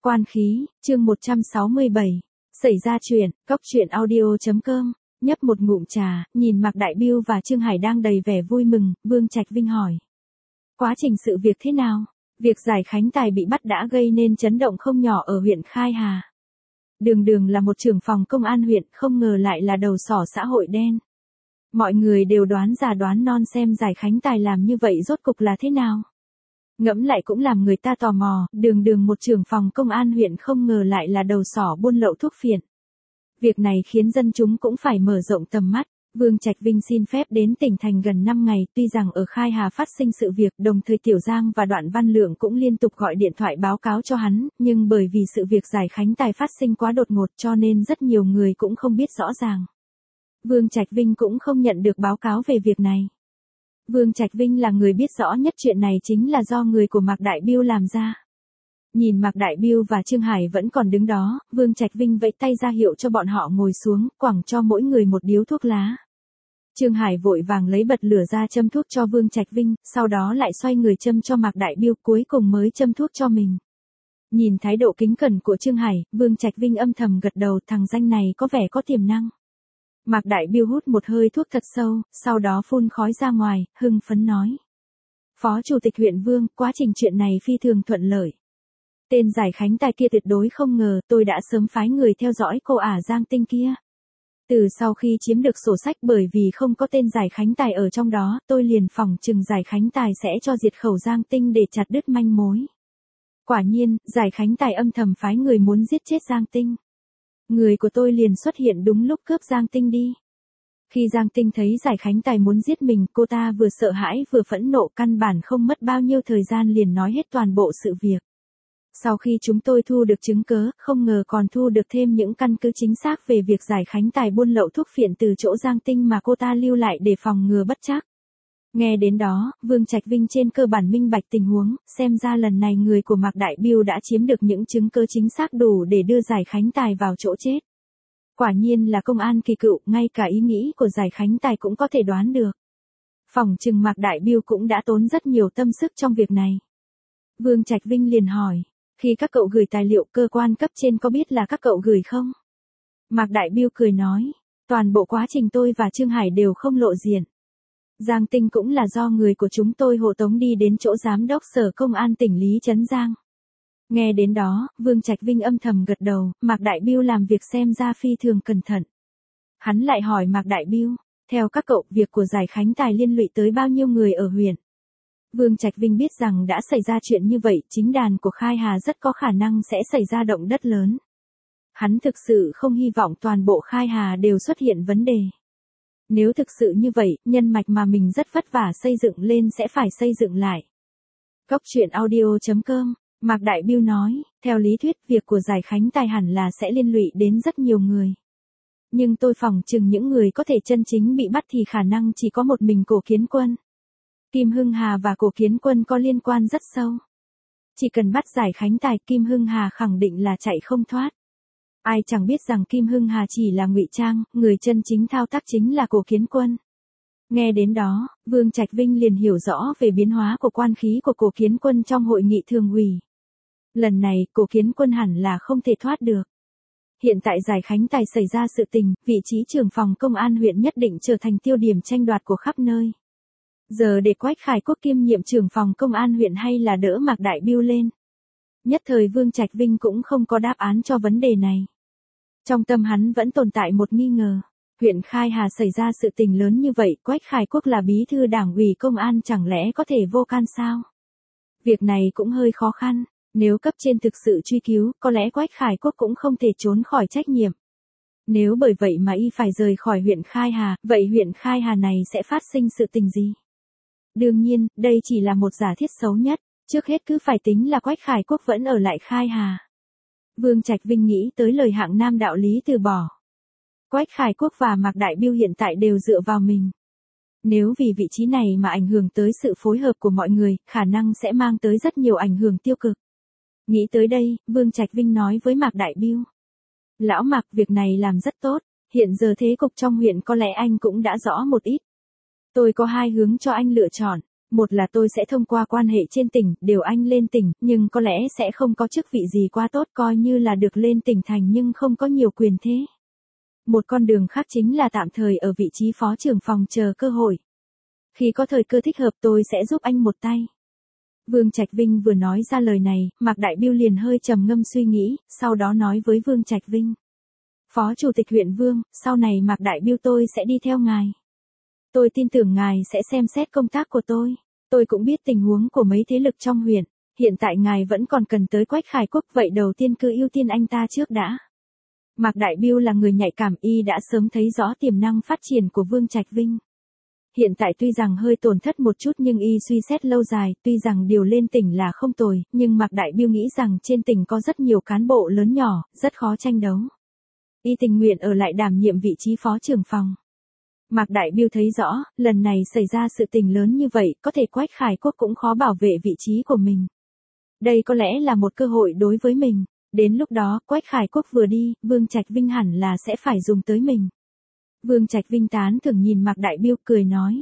Quan khí, chương 167. Xảy ra chuyện, cóc truyện audio.com. Nhấp một ngụm trà, nhìn Mạc Đại Biêu và Trương Hải đang đầy vẻ vui mừng, Vương Trạch Vinh hỏi. Quá trình sự việc thế nào? Việc Giải Khánh Tài bị bắt đã gây nên chấn động không nhỏ ở huyện Khai Hà. Đường là một trưởng phòng công an huyện, không ngờ lại là đầu sỏ xã hội đen. Mọi người đều đoán già đoán non xem Giải Khánh Tài làm như vậy rốt cục là thế nào. Ngẫm lại cũng làm người ta tò mò, đường một trưởng phòng công an huyện không ngờ lại là đầu sỏ buôn lậu thuốc phiện. Việc này khiến dân chúng cũng phải mở rộng tầm mắt. Vương Trạch Vinh xin phép đến tỉnh thành gần 5 ngày, tuy rằng ở Khai Hà phát sinh sự việc, đồng thời Tiểu Giang và Đoạn Văn Lượng cũng liên tục gọi điện thoại báo cáo cho hắn, nhưng bởi vì sự việc Giải Khánh Tài phát sinh quá đột ngột cho nên rất nhiều người cũng không biết rõ ràng. Vương Trạch Vinh cũng không nhận được báo cáo về việc này. Vương Trạch Vinh là người biết rõ nhất chuyện này chính là do người của Mạc Đại Biêu làm ra. Nhìn Mạc Đại Biêu và Trương Hải vẫn còn đứng đó, Vương Trạch Vinh vẫy tay ra hiệu cho bọn họ ngồi xuống, quẳng cho mỗi người một điếu thuốc lá. Trương Hải vội vàng lấy bật lửa ra châm thuốc cho Vương Trạch Vinh, sau đó lại xoay người châm cho Mạc Đại Biêu, cuối cùng mới châm thuốc cho mình. Nhìn thái độ kính cẩn của Trương Hải, Vương Trạch Vinh âm thầm gật đầu, thằng danh này có vẻ có tiềm năng. Mạc Đại Biêu hút một hơi thuốc thật sâu, sau đó phun khói ra ngoài, hưng phấn nói. Phó Chủ tịch huyện Vương, quá trình chuyện này phi thường thuận lợi. Tên Giải Khánh Tài kia tuyệt đối không ngờ, tôi đã sớm phái người theo dõi cô ả Giang Tinh kia. Từ sau khi chiếm được sổ sách, bởi vì không có tên Giải Khánh Tài ở trong đó, tôi liền phỏng chừng Giải Khánh Tài sẽ cho diệt khẩu Giang Tinh để chặt đứt manh mối. Quả nhiên, Giải Khánh Tài âm thầm phái người muốn giết chết Giang Tinh. Người của tôi liền xuất hiện đúng lúc cướp Giang Tinh đi. Khi Giang Tinh thấy Giải Khánh Tài muốn giết mình, cô ta vừa sợ hãi vừa phẫn nộ, căn bản không mất bao nhiêu thời gian liền nói hết toàn bộ sự việc. Sau khi chúng tôi thu được chứng cớ, không ngờ còn thu được thêm những căn cứ chính xác về việc Giải Khánh Tài buôn lậu thuốc phiện từ chỗ Giang Tinh mà cô ta lưu lại để phòng ngừa bất trắc. Nghe đến đó, Vương Trạch Vinh trên cơ bản minh bạch tình huống, xem ra lần này người của Mạc Đại Biêu đã chiếm được những chứng cứ chính xác đủ để đưa Giải Khánh Tài vào chỗ chết. Quả nhiên là công an kỳ cựu, ngay cả ý nghĩ của Giải Khánh Tài cũng có thể đoán được. Phỏng chừng Mạc Đại Biêu cũng đã tốn rất nhiều tâm sức trong việc này. Vương Trạch Vinh liền hỏi, khi các cậu gửi tài liệu cơ quan cấp trên có biết là các cậu gửi không? Mạc Đại Biêu cười nói, toàn bộ quá trình tôi và Trương Hải đều không lộ diện. Giang Tinh cũng là do người của chúng tôi hộ tống đi đến chỗ giám đốc sở công an tỉnh Lý Trấn Giang. Nghe đến đó, Vương Trạch Vinh âm thầm gật đầu, Mạc Đại Biêu làm việc xem ra phi thường cẩn thận. Hắn lại hỏi Mạc Đại Biêu, theo các cậu, việc của Giải Khánh Tài liên lụy tới bao nhiêu người ở huyện? Vương Trạch Vinh biết rằng đã xảy ra chuyện như vậy, chính đàn của Khai Hà rất có khả năng sẽ xảy ra động đất lớn. Hắn thực sự không hy vọng toàn bộ Khai Hà đều xuất hiện vấn đề. Nếu thực sự như vậy, nhân mạch mà mình rất vất vả xây dựng lên sẽ phải xây dựng lại. Cóc truyện audio.com, Mạc Đại Biêu nói, theo lý thuyết việc của Giải Khánh Tài hẳn là sẽ liên lụy đến rất nhiều người. Nhưng tôi phỏng chừng những người có thể chân chính bị bắt thì khả năng chỉ có một mình Cổ Kiến Quân. Kim Hưng Hà và Cổ Kiến Quân có liên quan rất sâu. Chỉ cần bắt Giải Khánh Tài, Kim Hưng Hà khẳng định là chạy không thoát. Ai chẳng biết rằng Kim Hưng Hà chỉ là ngụy trang, người chân chính thao tác chính là Cổ Kiến Quân. Nghe đến đó, Vương Trạch Vinh liền hiểu rõ về biến hóa của quan khí của Cổ Kiến Quân trong hội nghị thường ủy. Lần này, Cổ Kiến Quân hẳn là không thể thoát được. Hiện tại Giải Khánh Tài xảy ra sự tình, vị trí trưởng phòng công an huyện nhất định trở thành tiêu điểm tranh đoạt của khắp nơi. Giờ để Quách Khải Quốc kiêm nhiệm trưởng phòng công an huyện hay là đỡ Mạc Đại Biêu lên? Nhất thời Vương Trạch Vinh cũng không có đáp án cho vấn đề này. Trong tâm hắn vẫn tồn tại một nghi ngờ. Huyện Khai Hà xảy ra sự tình lớn như vậy, Quách Khải Quốc là bí thư đảng ủy công an chẳng lẽ có thể vô can sao? Việc này cũng hơi khó khăn. Nếu cấp trên thực sự truy cứu, có lẽ Quách Khải Quốc cũng không thể trốn khỏi trách nhiệm. Nếu bởi vậy mà y phải rời khỏi huyện Khai Hà, vậy huyện Khai Hà này sẽ phát sinh sự tình gì? Đương nhiên, đây chỉ là một giả thiết xấu nhất, trước hết cứ phải tính là Quách Khải Quốc vẫn ở lại Khai Hà. Vương Trạch Vinh nghĩ tới lời hạng nam đạo lý từ bỏ. Quách Khải Quốc và Mạc Đại Biêu hiện tại đều dựa vào mình. Nếu vì vị trí này mà ảnh hưởng tới sự phối hợp của mọi người, khả năng sẽ mang tới rất nhiều ảnh hưởng tiêu cực. Nghĩ tới đây, Vương Trạch Vinh nói với Mạc Đại Biêu. Lão Mạc, việc này làm rất tốt, hiện giờ thế cục trong huyện có lẽ anh cũng đã rõ một ít. Tôi có hai hướng cho anh lựa chọn. Một là tôi sẽ thông qua quan hệ trên tỉnh, điều anh lên tỉnh, nhưng có lẽ sẽ không có chức vị gì quá tốt, coi như là được lên tỉnh thành nhưng không có nhiều quyền thế. Một con đường khác chính là tạm thời ở vị trí phó trưởng phòng chờ cơ hội. Khi có thời cơ thích hợp tôi sẽ giúp anh một tay. Vương Trạch Vinh vừa nói ra lời này, Mạc Đại Bưu liền hơi trầm ngâm suy nghĩ, sau đó nói với Vương Trạch Vinh. Phó Chủ tịch huyện Vương, sau này Mạc Đại Bưu tôi sẽ đi theo ngài. Tôi tin tưởng ngài sẽ xem xét công tác của tôi. Tôi cũng biết tình huống của mấy thế lực trong huyện. Hiện tại ngài vẫn còn cần tới Quách Khải Quốc, vậy đầu tiên cứ ưu tiên anh ta trước đã. Mạc Đại Bưu là người nhạy cảm, y đã sớm thấy rõ tiềm năng phát triển của Vương Trạch Vinh. Hiện tại tuy rằng hơi tổn thất một chút nhưng y suy xét lâu dài, tuy rằng điều lên tỉnh là không tồi, nhưng Mạc Đại Bưu nghĩ rằng trên tỉnh có rất nhiều cán bộ lớn nhỏ, rất khó tranh đấu. Y tình nguyện ở lại đảm nhiệm vị trí phó trưởng phòng. Mạc Đại Bưu thấy rõ, lần này xảy ra sự tình lớn như vậy, có thể Quách Khải Quốc cũng khó bảo vệ vị trí của mình. Đây có lẽ là một cơ hội đối với mình. Đến lúc đó, Quách Khải Quốc vừa đi, Vương Trạch Vinh hẳn là sẽ phải dùng tới mình. Vương Trạch Vinh tán thưởng nhìn Mạc Đại Bưu cười nói.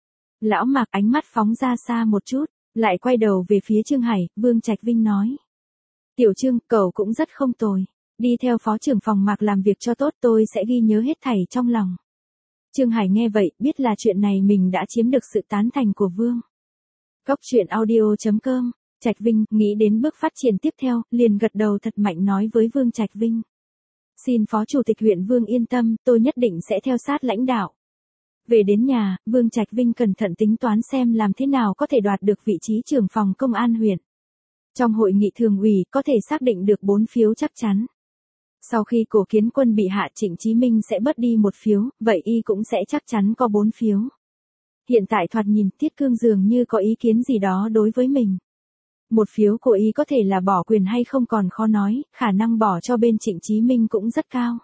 Lão Mạc ánh mắt phóng ra xa một chút, lại quay đầu về phía Trương Hải, Vương Trạch Vinh nói. Tiểu Trương, cậu cũng rất không tồi. Đi theo phó trưởng phòng Mạc làm việc cho tốt, tôi sẽ ghi nhớ hết thảy trong lòng. Trương Hải nghe vậy, biết là chuyện này mình đã chiếm được sự tán thành của Vương. Cốc truyện audio.com, Trạch Vinh nghĩ đến bước phát triển tiếp theo, liền gật đầu thật mạnh nói với Vương Trạch Vinh. Xin Phó Chủ tịch huyện Vương yên tâm, tôi nhất định sẽ theo sát lãnh đạo. Về đến nhà, Vương Trạch Vinh cẩn thận tính toán xem làm thế nào có thể đoạt được vị trí trưởng phòng công an huyện. Trong hội nghị thường ủy có thể xác định được 4 phiếu chắc chắn. Sau khi Cổ Kiến Quân bị hạ, Trịnh Chí Minh sẽ bớt đi 1 phiếu, vậy y cũng sẽ chắc chắn có 4 phiếu. Hiện tại thoạt nhìn Tiết Cương dường như có ý kiến gì đó đối với mình. 1 phiếu của y có thể là bỏ quyền hay không còn khó nói, khả năng bỏ cho bên Trịnh Chí Minh cũng rất cao.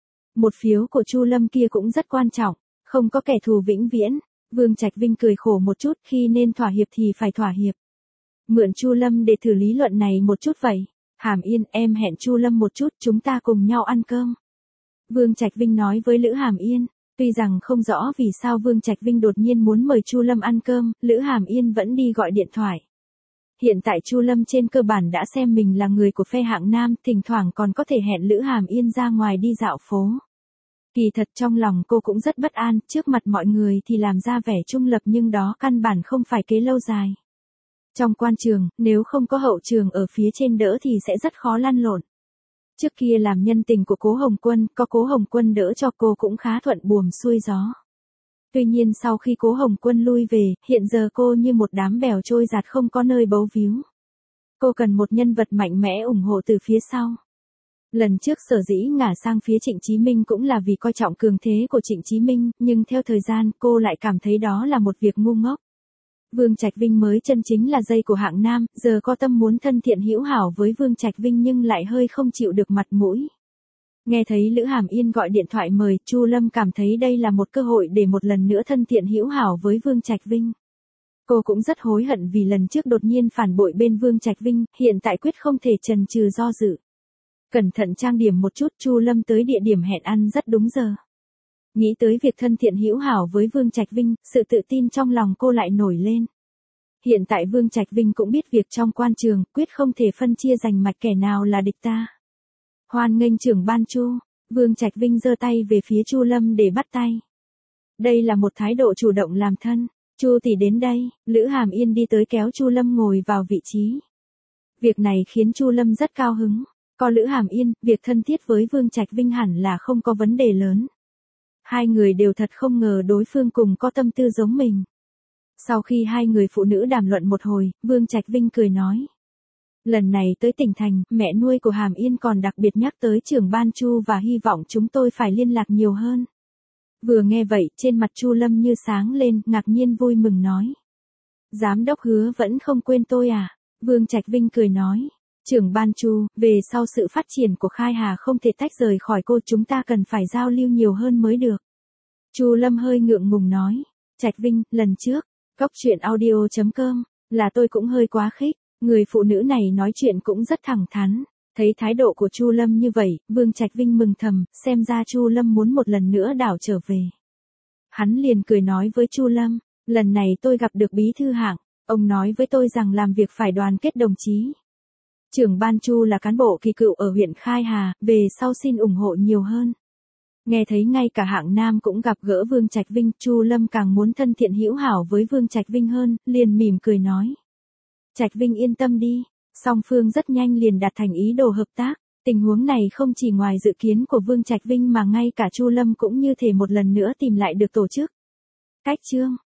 1 phiếu của Chu Lâm kia cũng rất quan trọng, không có kẻ thù vĩnh viễn. Vương Trạch Vinh cười khổ một chút, khi nên thỏa hiệp thì phải thỏa hiệp. Mượn Chu Lâm để thử lý luận này một chút vậy. Hàm Yên, em hẹn Chu Lâm một chút, chúng ta cùng nhau ăn cơm. Vương Trạch Vinh nói với Lữ Hàm Yên, tuy rằng không rõ vì sao Vương Trạch Vinh đột nhiên muốn mời Chu Lâm ăn cơm, Lữ Hàm Yên vẫn đi gọi điện thoại. Hiện tại Chu Lâm trên cơ bản đã xem mình là người của phe hạng nam, thỉnh thoảng còn có thể hẹn Lữ Hàm Yên ra ngoài đi dạo phố. Kỳ thật trong lòng cô cũng rất bất an, trước mặt mọi người thì làm ra vẻ trung lập nhưng đó căn bản không phải kế lâu dài. Trong quan trường, nếu không có hậu trường ở phía trên đỡ thì sẽ rất khó lăn lộn. Trước kia làm nhân tình của Cố Hồng Quân, có Cố Hồng Quân đỡ cho cô cũng khá thuận buồm xuôi gió. Tuy nhiên sau khi Cố Hồng Quân lui về, hiện giờ cô như một đám bèo trôi giạt không có nơi bấu víu. Cô cần một nhân vật mạnh mẽ ủng hộ từ phía sau. Lần trước sở dĩ ngả sang phía Trịnh Chí Minh cũng là vì coi trọng cường thế của Trịnh Chí Minh, nhưng theo thời gian cô lại cảm thấy đó là một việc ngu ngốc. Vương Trạch Vinh mới chân chính là dây của hạng nam, giờ có tâm muốn thân thiện hữu hảo với Vương Trạch Vinh nhưng lại hơi không chịu được mặt mũi. Nghe thấy Lữ Hàm Yên gọi điện thoại mời, Chu Lâm cảm thấy đây là một cơ hội để một lần nữa thân thiện hữu hảo với Vương Trạch Vinh. Cô cũng rất hối hận vì lần trước đột nhiên phản bội bên Vương Trạch Vinh, hiện tại quyết không thể chần chừ do dự. Cẩn thận trang điểm một chút, Chu Lâm tới địa điểm hẹn ăn rất đúng giờ. Nghĩ tới việc thân thiện hữu hảo với Vương Trạch Vinh, sự tự tin trong lòng cô lại nổi lên. Hiện tại Vương Trạch Vinh cũng biết việc trong quan trường, quyết không thể phân chia giành mạch kẻ nào là địch ta. Hoan nghênh trưởng ban Chu, Vương Trạch Vinh giơ tay về phía Chu Lâm để bắt tay. Đây là một thái độ chủ động làm thân. Chu tỷ đến đây, Lữ Hàm Yên đi tới kéo Chu Lâm ngồi vào vị trí. Việc này khiến Chu Lâm rất cao hứng. Có Lữ Hàm Yên, việc thân thiết với Vương Trạch Vinh hẳn là không có vấn đề lớn. Hai người đều thật không ngờ đối phương cùng có tâm tư giống mình. Sau khi hai người phụ nữ đàm luận một hồi, Vương Trạch Vinh cười nói. Lần này tới tỉnh thành, mẹ nuôi của Hàm Yên còn đặc biệt nhắc tới trưởng ban Chu và hy vọng chúng tôi phải liên lạc nhiều hơn. Vừa nghe vậy, trên mặt Chu Lâm như sáng lên, ngạc nhiên vui mừng nói. Giám đốc Hứa vẫn không quên tôi à? Vương Trạch Vinh cười nói. Trưởng ban Chu, về sau sự phát triển của Khai Hà không thể tách rời khỏi cô, chúng ta cần phải giao lưu nhiều hơn mới được. Chu Lâm hơi ngượng ngùng nói. Trạch Vinh, lần trước, cốc truyện audio.com, là tôi cũng hơi quá khích. Người phụ nữ này nói chuyện cũng rất thẳng thắn. Thấy thái độ của Chu Lâm như vậy, Vương Trạch Vinh mừng thầm, xem ra Chu Lâm muốn một lần nữa đảo trở về. Hắn liền cười nói với Chu Lâm, Lần này tôi gặp được bí thư Hạng, ông nói với tôi rằng làm việc phải đoàn kết đồng chí. Trưởng ban Chu là cán bộ kỳ cựu ở huyện Khai Hà, về sau xin ủng hộ nhiều hơn. Nghe thấy ngay cả Hạng Nam cũng gặp gỡ Vương Trạch Vinh, Chu Lâm càng muốn thân thiện hữu hảo với Vương Trạch Vinh hơn, liền mỉm cười nói. Trạch Vinh yên tâm đi, song phương rất nhanh liền đạt thành ý đồ hợp tác. Tình huống này không chỉ ngoài dự kiến của Vương Trạch Vinh mà ngay cả Chu Lâm cũng như thể một lần nữa tìm lại được tổ chức. Cách chương